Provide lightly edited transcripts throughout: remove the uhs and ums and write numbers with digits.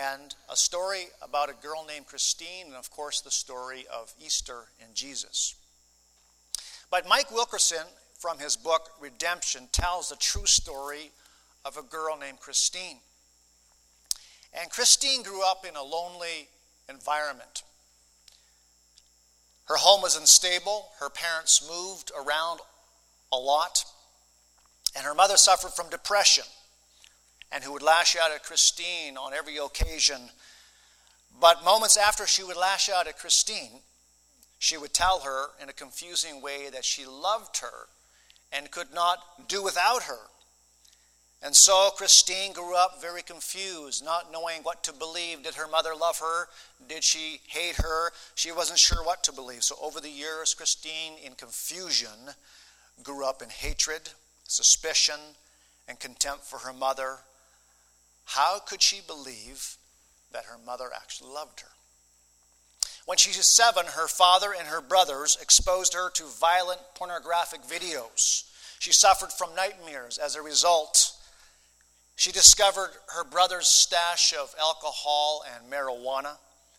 and a story about a girl named Christine, and of course the story of Easter and Jesus. But Mike Wilkerson, from his book Redemption, tells the true story of a girl named Christine. And Christine grew up in a lonely environment. Her home was unstable, her parents moved around a lot, and her mother suffered from depression, and who would lash out at Christine on every occasion. But moments after she would lash out at Christine, she would tell her in a confusing way that she loved her and could not do without her. And so Christine grew up very confused, not knowing what to believe. Did her mother love her? Did she hate her? She wasn't sure what to believe. So over the years, Christine, in confusion, grew up in hatred, suspicion, and contempt for her mother. How could she believe that her mother actually loved her? When she was 7, her father and her brothers exposed her to violent pornographic videos. She suffered from nightmares as a result. She discovered her brother's stash of alcohol and marijuana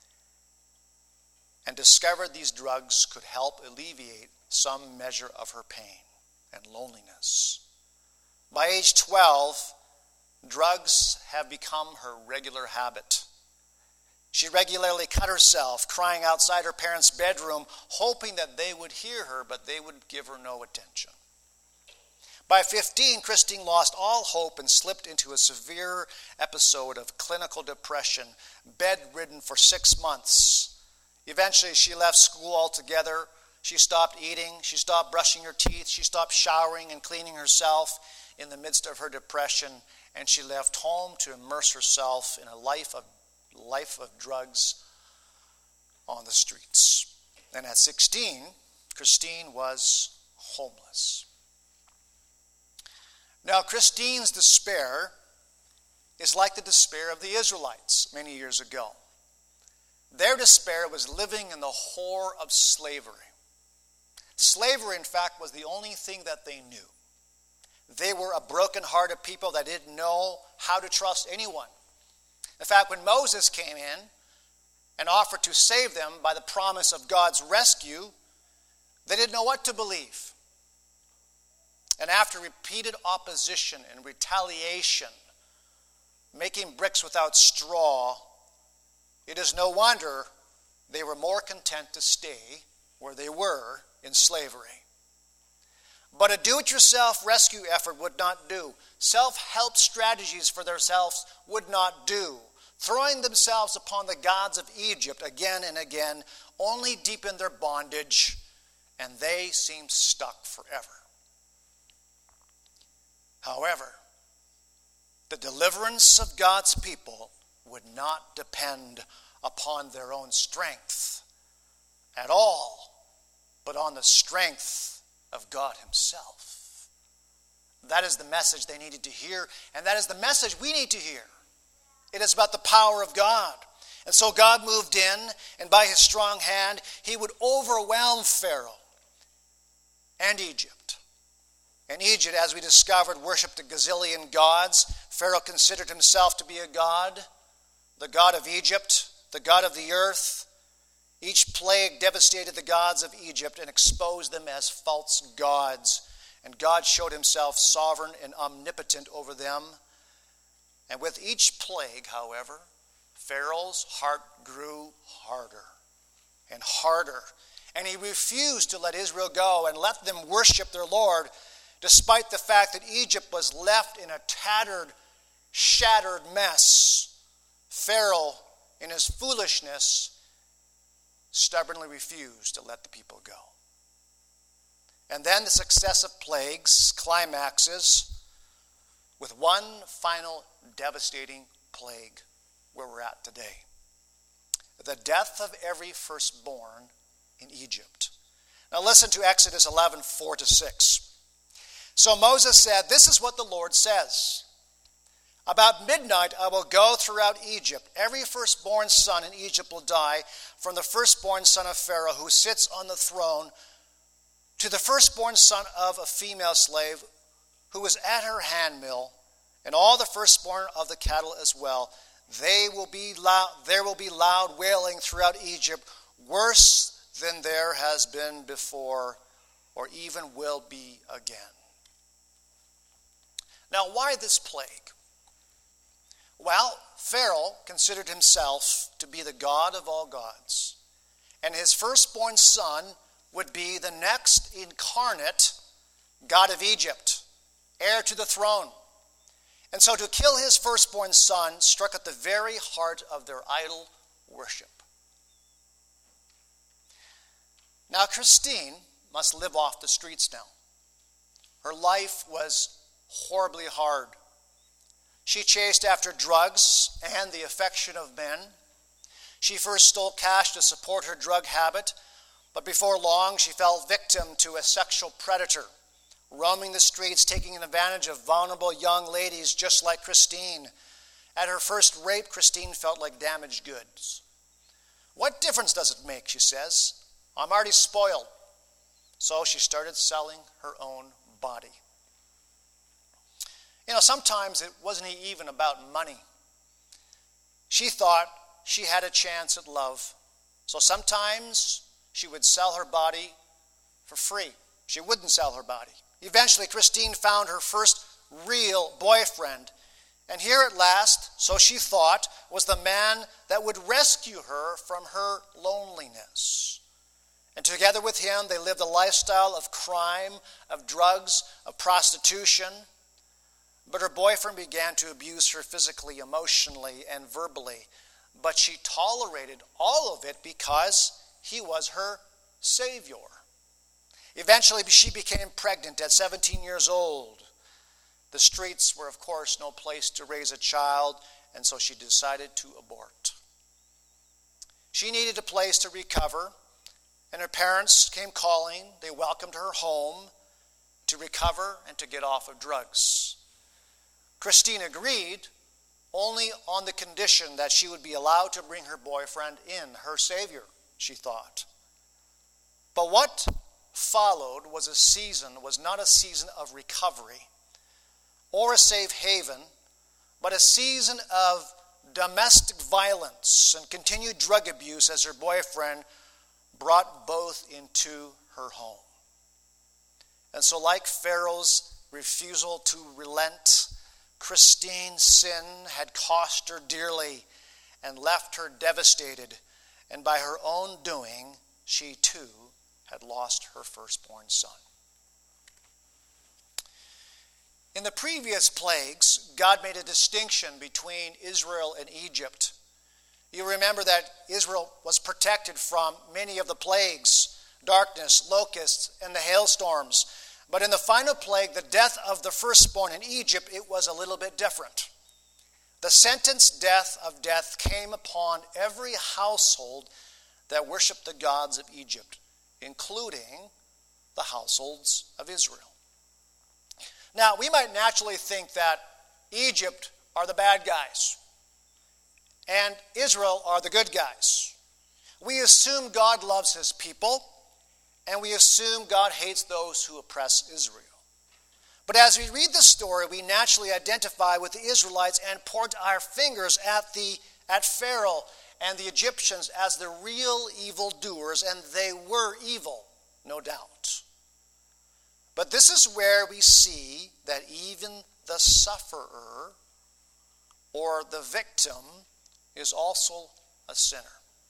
and discovered these drugs could help alleviate some measure of her pain and loneliness. By age 12, drugs have become her regular habit. She regularly cut herself, crying outside her parents' bedroom, hoping that they would hear her, but they would give her no attention. By 15, Christine lost all hope and slipped into a severe episode of clinical depression, bedridden for 6 months. Eventually, she left school altogether. She stopped eating. She stopped brushing her teeth. She stopped showering and cleaning herself in the midst of her depression, and she left home to immerse herself in a life of drugs on the streets. And at 16, Christine was homeless. Now, Christine's despair is like the despair of the Israelites many years ago. Their despair was living in the horror of slavery. Slavery, in fact, was the only thing that they knew. They were a broken-hearted people that didn't know how to trust anyone. In fact, when Moses came in and offered to save them by the promise of God's rescue, they didn't know what to believe. And after repeated opposition and retaliation, making bricks without straw, it is no wonder they were more content to stay where they were in slavery. But a do-it-yourself rescue effort would not do. Self-help strategies for themselves would not do. Throwing themselves upon the gods of Egypt again and again only deepened their bondage, and they seemed stuck forever. However, the deliverance of God's people would not depend upon their own strength at all, but on the strength of God himself. That is the message they needed to hear, and that is the message we need to hear. It is about the power of God. And so God moved in, and by his strong hand, he would overwhelm Pharaoh and Egypt. And Egypt, as we discovered, worshipped a gazillion gods. Pharaoh considered himself to be a god, the god of Egypt, the god of the earth. Each plague devastated the gods of Egypt and exposed them as false gods. And God showed himself sovereign and omnipotent over them. And with each plague, however, Pharaoh's heart grew harder and harder. And he refused to let Israel go and let them worship their Lord, despite the fact that Egypt was left in a tattered, shattered mess. Pharaoh, in his foolishness, stubbornly refused to let the people go. And then the successive plagues climaxes with one final devastating plague where we're at today. The death of every firstborn in Egypt. Now listen to Exodus 11, 4-6. So Moses said, "This is what the Lord says. About midnight I will go throughout Egypt. Every firstborn son in Egypt will die, from the firstborn son of Pharaoh who sits on the throne to the firstborn son of a female slave who is at her handmill, and all the firstborn of the cattle as well. there will be loud wailing throughout Egypt, worse than there has been before, or even will be again. Now, why this plague? Well, Pharaoh considered himself to be the God of all gods, and his firstborn son would be the next incarnate God of Egypt, heir to the throne. And so to kill his firstborn son struck at the very heart of their idol worship. Now, Christine must live off the streets now. Her life was horribly hard. She chased after drugs and the affection of men. She first stole cash to support her drug habit, but before long she fell victim to a sexual predator, roaming the streets, taking advantage of vulnerable young ladies just like Christine. At her first rape, Christine felt like damaged goods. What difference does it make, she says? I'm already spoiled. So she started selling her own body. You know, sometimes it wasn't even about money. She thought she had a chance at love. So sometimes she would sell her body for free. She wouldn't sell her body. Eventually, Christine found her first real boyfriend. And here at last, so she thought, was the man that would rescue her from her loneliness. And together with him, they lived a lifestyle of crime, of drugs, of prostitution. But her boyfriend began to abuse her physically, emotionally, and verbally. But she tolerated all of it because he was her savior. Eventually, she became pregnant at 17 years old. The streets were, of course, no place to raise a child, and so she decided to abort. She needed a place to recover, and her parents came calling. They welcomed her home to recover and to get off of drugs. Christine agreed only on the condition that she would be allowed to bring her boyfriend in, her savior, she thought. But what followed was not a season of recovery or a safe haven, but a season of domestic violence and continued drug abuse as her boyfriend brought both into her home. And so, like Pharaoh's refusal to relent, Christine's sin had cost her dearly and left her devastated, and by her own doing, she too had lost her firstborn son. In the previous plagues, God made a distinction between Israel and Egypt. You remember that Israel was protected from many of the plagues, darkness, locusts, and the hailstorms. But in the final plague, the death of the firstborn in Egypt, it was a little bit different. The sentence of death came upon every household that worshiped the gods of Egypt, including the households of Israel. Now, we might naturally think that Egypt are the bad guys and Israel are the good guys. We assume God loves his people, and we assume God hates those who oppress Israel. But as we read the story, we naturally identify with the Israelites and point our fingers at Pharaoh and the Egyptians as the real evildoers, and they were evil, no doubt. But this is where we see that even the sufferer or the victim is also a sinner.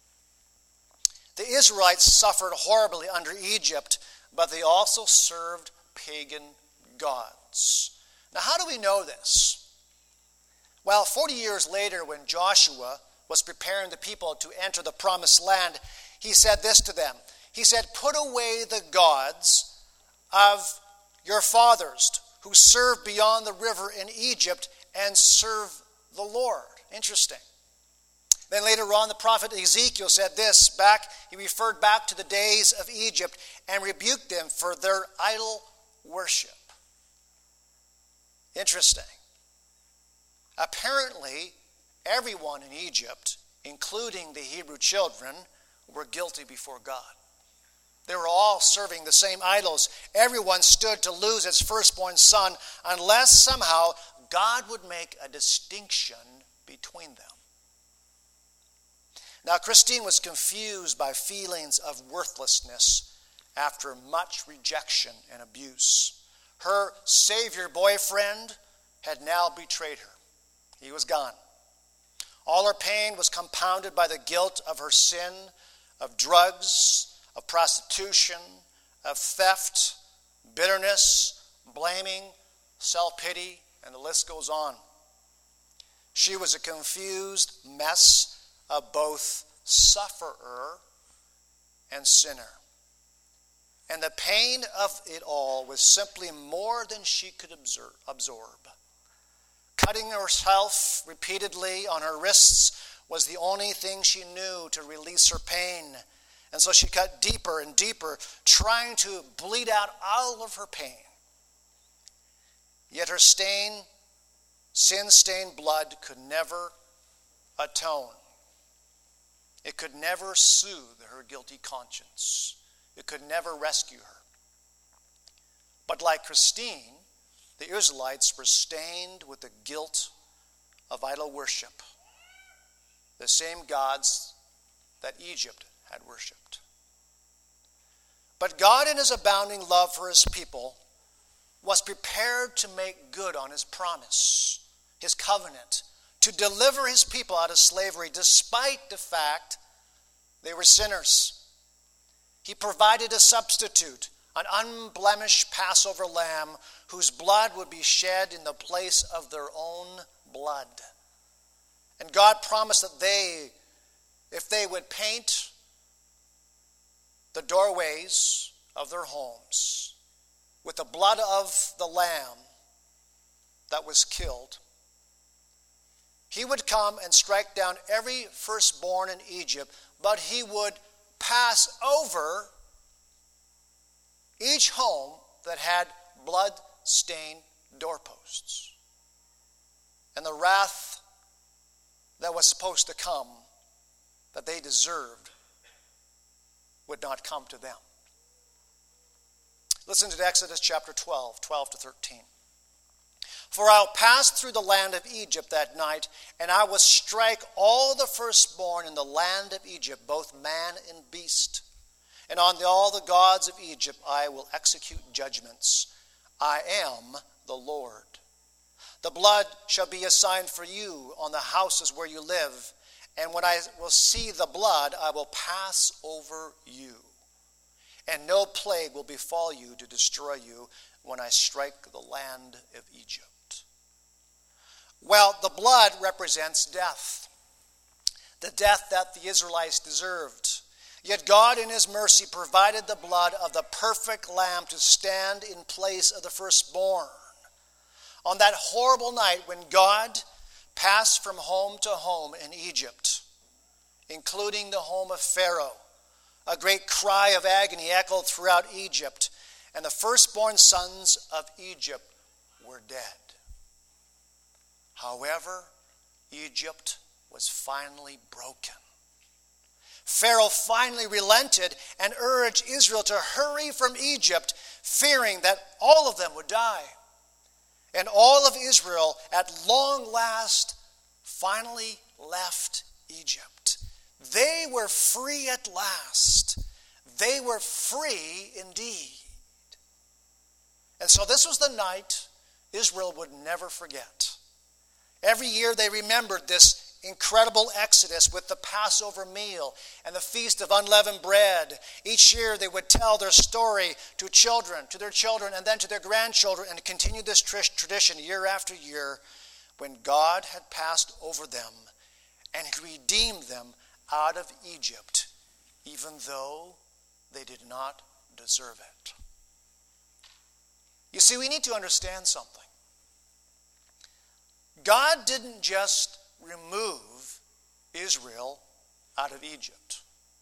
The Israelites suffered horribly under Egypt, but they also served pagan gods. Now, how do we know this? Well, 40 years later, when Joshua was preparing the people to enter the promised land, he said this to them. He said, "Put away the gods of your fathers who served beyond the river in Egypt and serve the Lord." Interesting. Then later on, the prophet Ezekiel said this, he referred back to the days of Egypt and rebuked them for their idol worship. Interesting. Apparently, everyone in Egypt, including the Hebrew children, were guilty before God. They were all serving the same idols. Everyone stood to lose its firstborn son unless somehow God would make a distinction between them. Now, Christine was confused by feelings of worthlessness after much rejection and abuse. Her Savior boyfriend had now betrayed her. He was gone. All her pain was compounded by the guilt of her sin, of drugs, of prostitution, of theft, bitterness, blaming, self-pity, and the list goes on. She was a confused mess of both sufferer and sinner. And the pain of it all was simply more than she could absorb. Cutting herself repeatedly on her wrists was the only thing she knew to release her pain. And so she cut deeper and deeper, trying to bleed out all of her pain. Yet her sin-stained blood could never atone. It could never soothe her guilty conscience. It could never rescue her. But like Christine, the Israelites were stained with the guilt of idol worship, the same gods that Egypt had worshipped. But God, in his abounding love for his people, was prepared to make good on his promise, his covenant, to deliver his people out of slavery despite the fact they were sinners. He provided a substitute, an unblemished Passover lamb whose blood would be shed in the place of their own blood. And God promised that if they would paint the doorways of their homes with the blood of the lamb that was killed, he would come and strike down every firstborn in Egypt, but he would pass over each home that had blood-stained doorposts. And the wrath that was supposed to come, that they deserved, would not come to them. Listen to Exodus chapter 12 to 13. For I'll pass through the land of Egypt that night, and I will strike all the firstborn in the land of Egypt, both man and beast. And on all the gods of Egypt I will execute judgments. I am the Lord. The blood shall be a sign for you on the houses where you live. And when I will see the blood, I will pass over you. And no plague will befall you to destroy you when I strike the land of Egypt. Well, the blood represents death. The death that the Israelites deserved. Yet God in his mercy provided the blood of the perfect lamb to stand in place of the firstborn. On that horrible night when God passed from home to home in Egypt, including the home of Pharaoh, a great cry of agony echoed throughout Egypt, and the firstborn sons of Egypt were dead. However, Egypt was finally broken. Pharaoh finally relented and urged Israel to hurry from Egypt, fearing that all of them would die. And all of Israel, at long last, finally left Egypt. They were free at last. They were free indeed. And so this was the night Israel would never forget. Every year they remembered this incredible exodus with the Passover meal and the Feast of Unleavened Bread. Each year they would tell their story to their children, and then to their grandchildren, and continue this tradition year after year when God had passed over them and redeemed them out of Egypt, even though they did not deserve it. You see, we need to understand something. God didn't just remove Israel out of Egypt.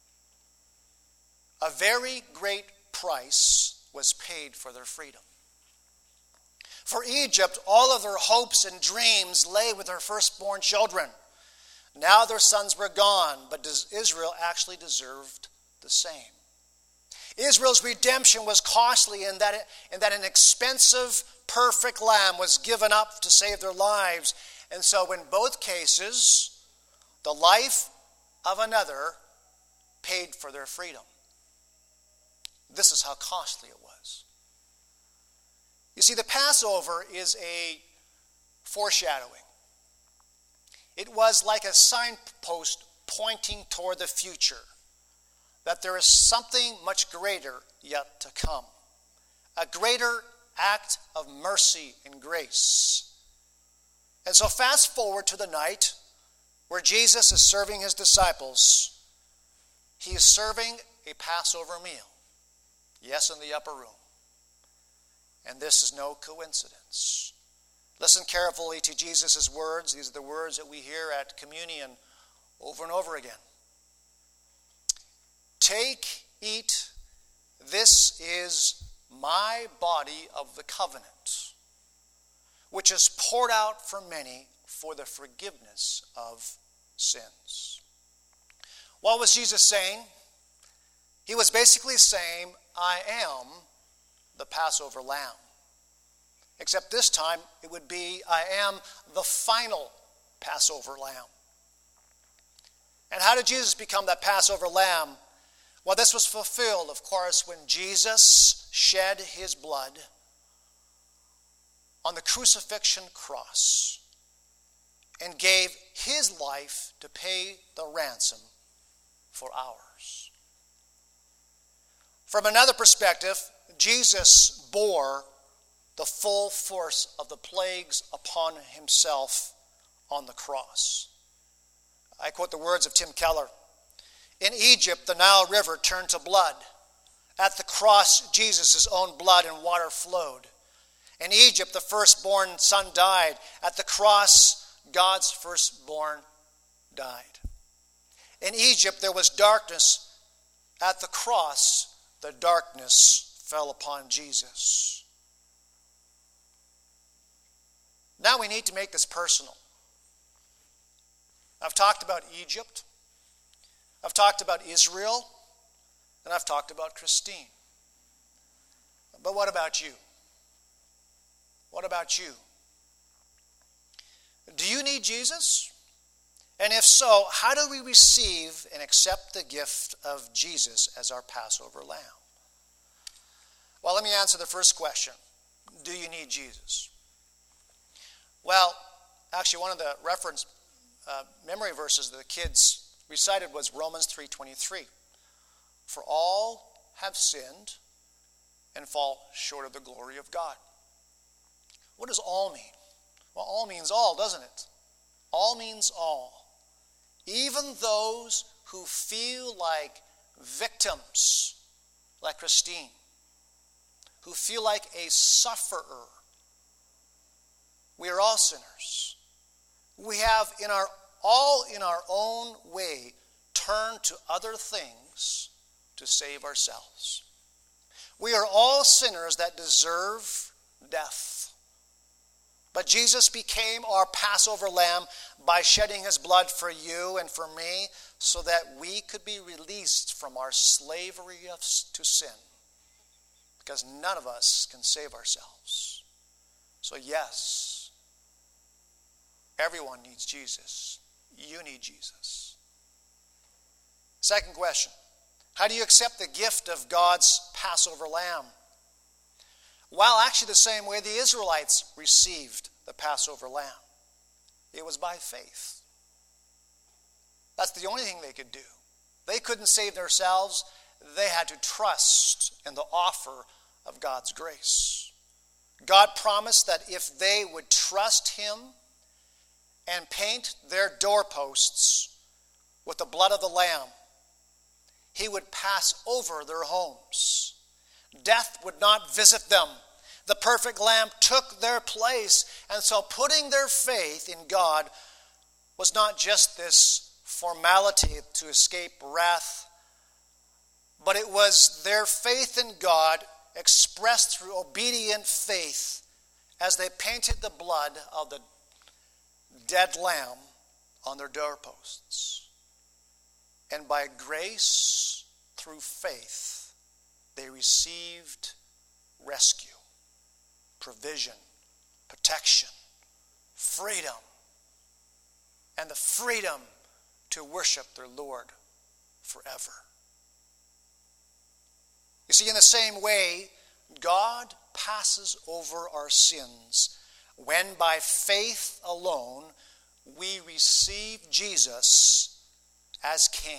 A very great price was paid for their freedom. For Egypt, all of their hopes and dreams lay with their firstborn children. Now their sons were gone, but Israel actually deserved the same. Israel's redemption was costly in that an expensive, perfect lamb was given up to save their lives. And so in both cases, the life of another paid for their freedom. This is how costly it was. You see, the Passover is a foreshadowing. It was like a signpost pointing toward the future, that there is something much greater yet to come, a greater act of mercy and grace. And so fast forward to the night where Jesus is serving his disciples. He is serving a Passover meal. Yes, in the upper room. And this is no coincidence. Listen carefully to Jesus' words. These are the words that we hear at communion over and over again. Take, eat, this is my body of the covenant, which is poured out for many for the forgiveness of sins. What was Jesus saying? He was basically saying, I am the Passover lamb. Except this time it would be, I am the final Passover lamb. And how did Jesus become that Passover lamb? Well, this was fulfilled, of course, when Jesus shed his blood on the crucifixion cross and gave his life to pay the ransom for ours. From another perspective, Jesus bore the full force of the plagues upon himself on the cross. I quote the words of Tim Keller. In Egypt, the Nile River turned to blood. At the cross, Jesus' own blood and water flowed. In Egypt, the firstborn son died. At the cross, God's firstborn died. In Egypt, there was darkness. At the cross, the darkness fell upon Jesus. Now we need to make this personal. I've talked about Egypt. I've talked about Israel. And I've talked about Christine. But what about you? What about you? Do you need Jesus? And if so, how do we receive and accept the gift of Jesus as our Passover lamb? Well, let me answer the first question. Do you need Jesus? Well, actually, one of the reference memory verses that the kids recited was Romans 3:23. For all have sinned and fall short of the glory of God. What does all mean? Well, all means all, doesn't it? All means all. Even those who feel like victims, like Christine, who feel like a sufferer. We are all sinners. We have all in our own way turned to other things to save ourselves. We are all sinners that deserve death. But Jesus became our Passover lamb by shedding his blood for you and for me so that we could be released from our slavery to sin. Because none of us can save ourselves. So yes, everyone needs Jesus. You need Jesus. Second question. How do you accept the gift of God's Passover lamb? Well, actually the same way the Israelites received the Passover lamb. It was by faith. That's the only thing they could do. They couldn't save themselves. They had to trust in the offer of God's grace. God promised that if they would trust him and paint their doorposts with the blood of the lamb, he would pass over their homes. Death would not visit them. The perfect lamb took their place. And so putting their faith in God was not just this formality to escape wrath, but it was their faith in God expressed through obedient faith as they painted the blood of the dead lamb on their doorposts. And by grace, through faith, they received rescue, provision, protection, freedom, and the freedom to worship their Lord forever. You see, in the same way, God passes over our sins when by faith alone we receive Jesus as King,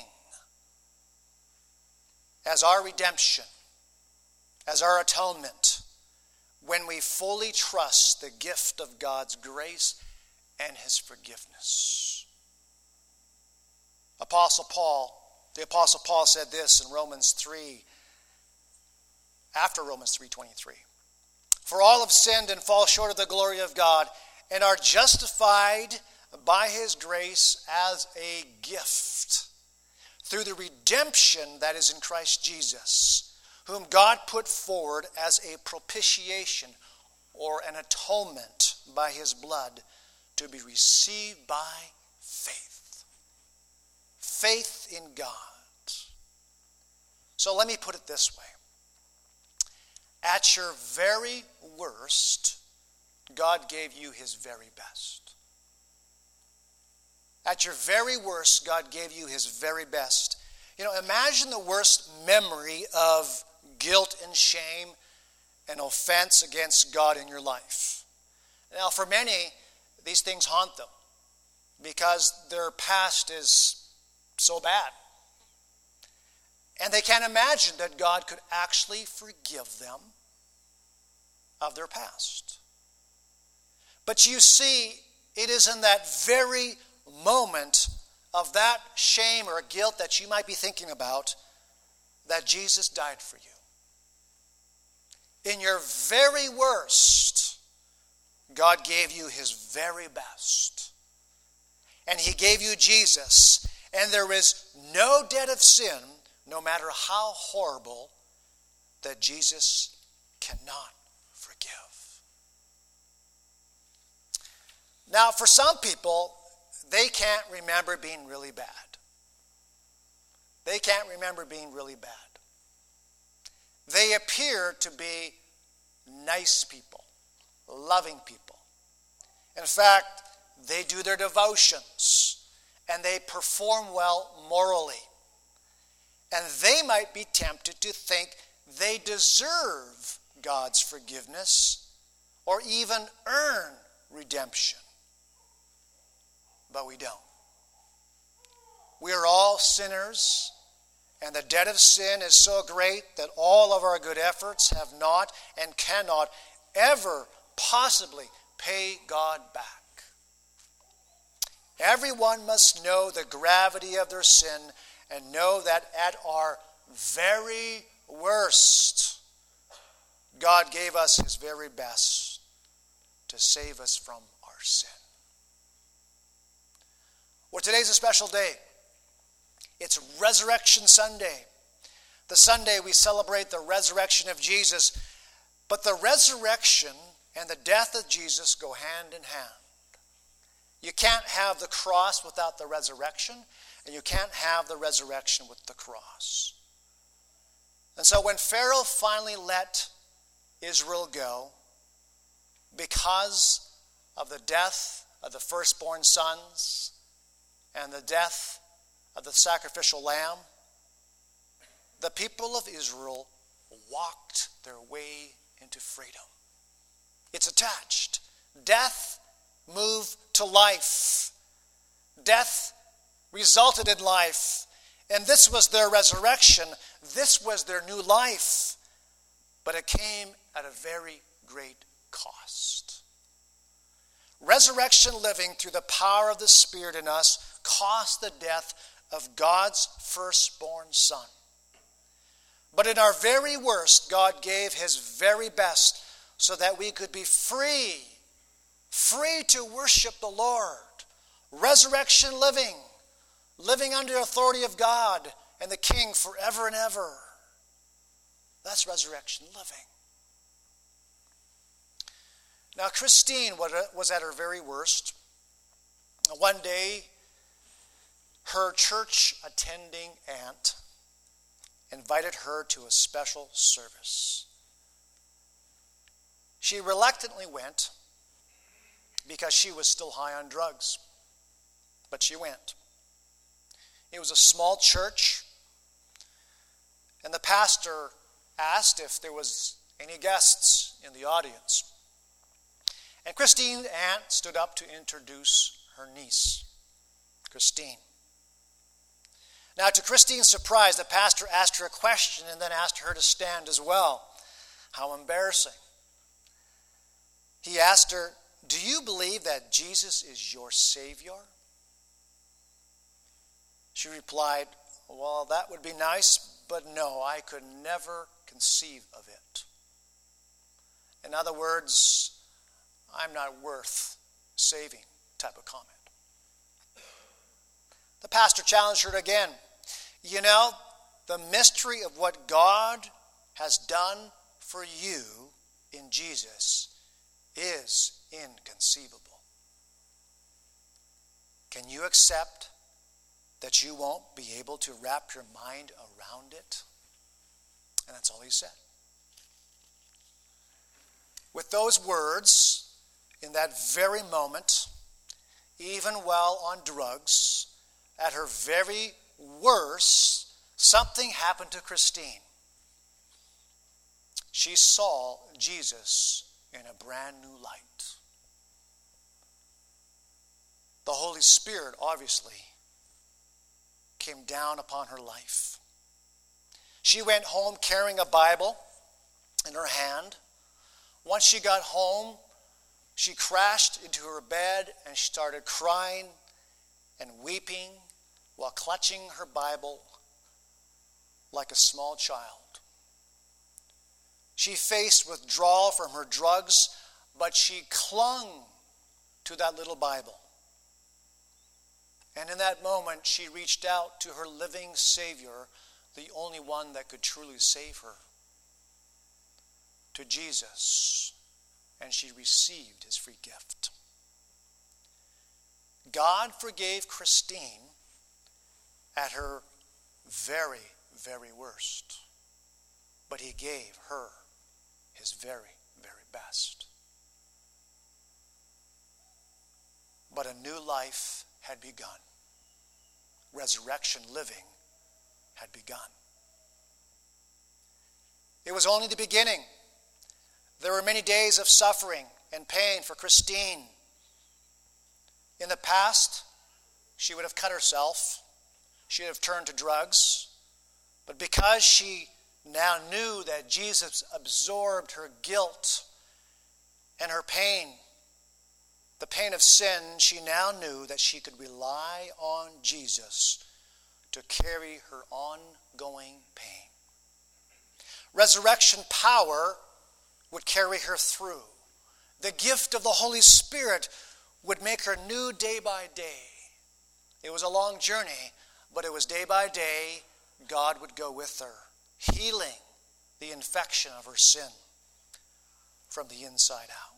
as our redemption, as our atonement, when we fully trust the gift of God's grace and his forgiveness. The Apostle Paul said this in Romans 3, after Romans 3:23. For all have sinned and fall short of the glory of God, and are justified by his grace as a gift, through the redemption that is in Christ Jesus, whom God put forward as a propitiation or an atonement by his blood, to be received by faith. Faith in God. So let me put it this way. At your very worst, God gave you his very best. At your very worst, God gave you his very best. Imagine the worst memory of guilt and shame and offense against God in your life. Now, for many, these things haunt them because their past is so bad. And they can't imagine that God could actually forgive them of their past. But you see, it is in that very moment of that shame or guilt that you might be thinking about that Jesus died for you. In your very worst, God gave you his very best. And he gave you Jesus. And there is no debt of sin, no matter how horrible, that Jesus cannot forgive. Now, for some people, they can't remember being really bad. They can't remember being really bad. They appear to be nice people, loving people. In fact, they do their devotions and they perform well morally. And they might be tempted to think they deserve God's forgiveness or even earn redemption. But we don't. We are all sinners, and the debt of sin is so great that all of our good efforts have not and cannot ever possibly pay God back. Everyone must know the gravity of their sin and know that at our very worst, God gave us his very best to save us from our sin. Well, today's a special day. It's Resurrection Sunday. The Sunday we celebrate the resurrection of Jesus. But the resurrection and the death of Jesus go hand in hand. You can't have the cross without the resurrection, and you can't have the resurrection with the cross. And so when Pharaoh finally let Israel go, because of the death of the firstborn sons and the death of the sacrificial lamb, the people of Israel walked their way into freedom. It's attached. Death moved to life. Death resulted in life. And this was their resurrection. This was their new life. But it came at a very great cost. Resurrection living through the power of the Spirit in us cost the death of God's firstborn son. But in our very worst, God gave his very best so that we could be free to worship the Lord. Resurrection living under the authority of God and the King forever and ever. That's resurrection living. Now, Christine was at her very worst. One day, her church-attending aunt invited her to a special service. She reluctantly went because she was still high on drugs, but she went. It was a small church, and the pastor asked if there was any guests in the audience. And Christine's aunt stood up to introduce her niece, Christine. Now, to Christine's surprise, the pastor asked her a question and then asked her to stand as well. How embarrassing. He asked her, "Do you believe that Jesus is your Savior?" She replied, "Well, that would be nice, but no, I could never conceive of it." In other words, I'm not worth saving type of comment. The pastor challenged her again. You know, the mystery of what God has done for you in Jesus is inconceivable. Can you accept that you won't be able to wrap your mind around it? And that's all he said. With those words, in that very moment, even while on drugs, at her very worst, something happened to Christine. She saw Jesus in a brand new light. The Holy Spirit, obviously, came down upon her life. She went home carrying a Bible in her hand. Once she got home, she crashed into her bed and she started crying and weeping while clutching her Bible like a small child. She faced withdrawal from her drugs, but she clung to that little Bible. And in that moment, she reached out to her living Savior, the only one that could truly save her, to Jesus, and she received his free gift. God forgave Christine at her very, very worst, but he gave her his very, very best. But a new life had begun. Resurrection living had begun. It was only the beginning. There were many days of suffering and pain for Christine. In the past, she would have cut herself. She would have turned to drugs. But because she now knew that Jesus absorbed her guilt and her pain, the pain of sin, she now knew that she could rely on Jesus to carry her ongoing pain. Resurrection power would carry her through. The gift of the Holy Spirit would make her new day by day. It was a long journey, but it was day by day God would go with her, healing the infection of her sin from the inside out.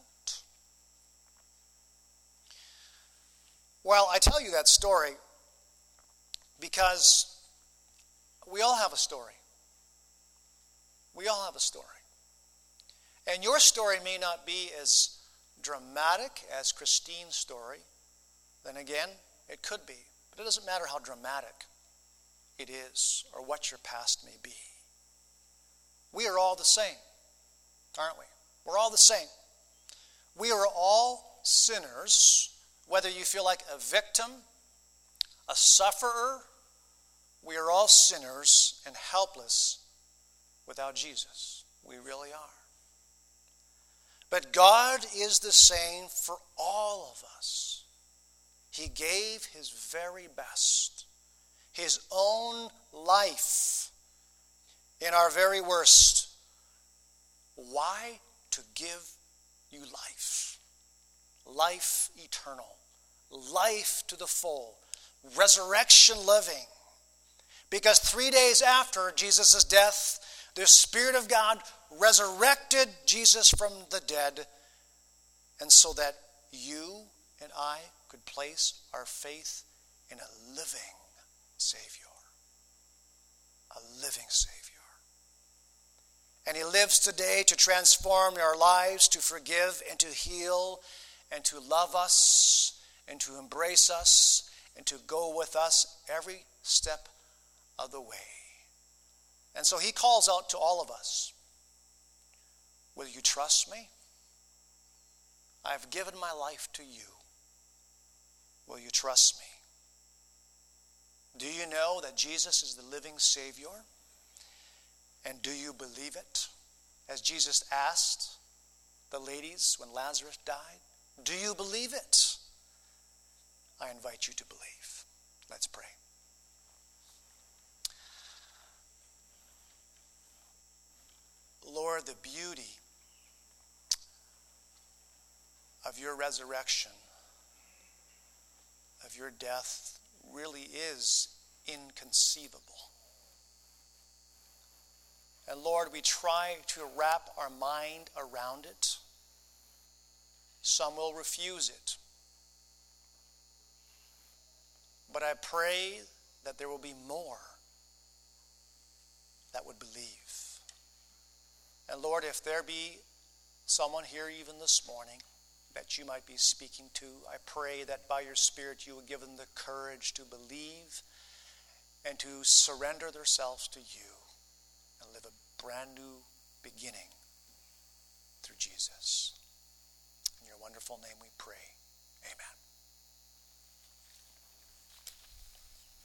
Well, I tell you that story because we all have a story. We all have a story. And your story may not be as dramatic as Christine's story. Then again, it could be. But it doesn't matter how dramatic it is or what your past may be. We are all the same, aren't we? We're all the same. We are all sinners, whether you feel like a victim, a sufferer. We are all sinners and helpless without Jesus. We really are. But God is the same for all of us. He gave his very best, his own life in our very worst. Why? To give you life. Life eternal. Life to the full. Resurrection living. Because 3 days after Jesus' death, the Spirit of God resurrected Jesus from the dead, and so that you and I could place our faith in a living Savior. A living Savior. And he lives today to transform our lives, to forgive and to heal and to love us and to embrace us and to go with us every step of the way. And so he calls out to all of us, will you trust me? I have given my life to you. Will you trust me? Do you know that Jesus is the living Savior? And do you believe it? As Jesus asked the ladies when Lazarus died, do you believe it? I invite you to believe. Let's pray. Lord, the beauty of your resurrection, of your death, really is inconceivable. And Lord, we try to wrap our mind around it. Some will refuse it. But I pray that there will be more that would believe. And Lord, if there be someone here even this morning that you might be speaking to, I pray that by your Spirit you would give them the courage to believe and to surrender themselves to you and live a brand new beginning through Jesus. In your wonderful name we pray. Amen.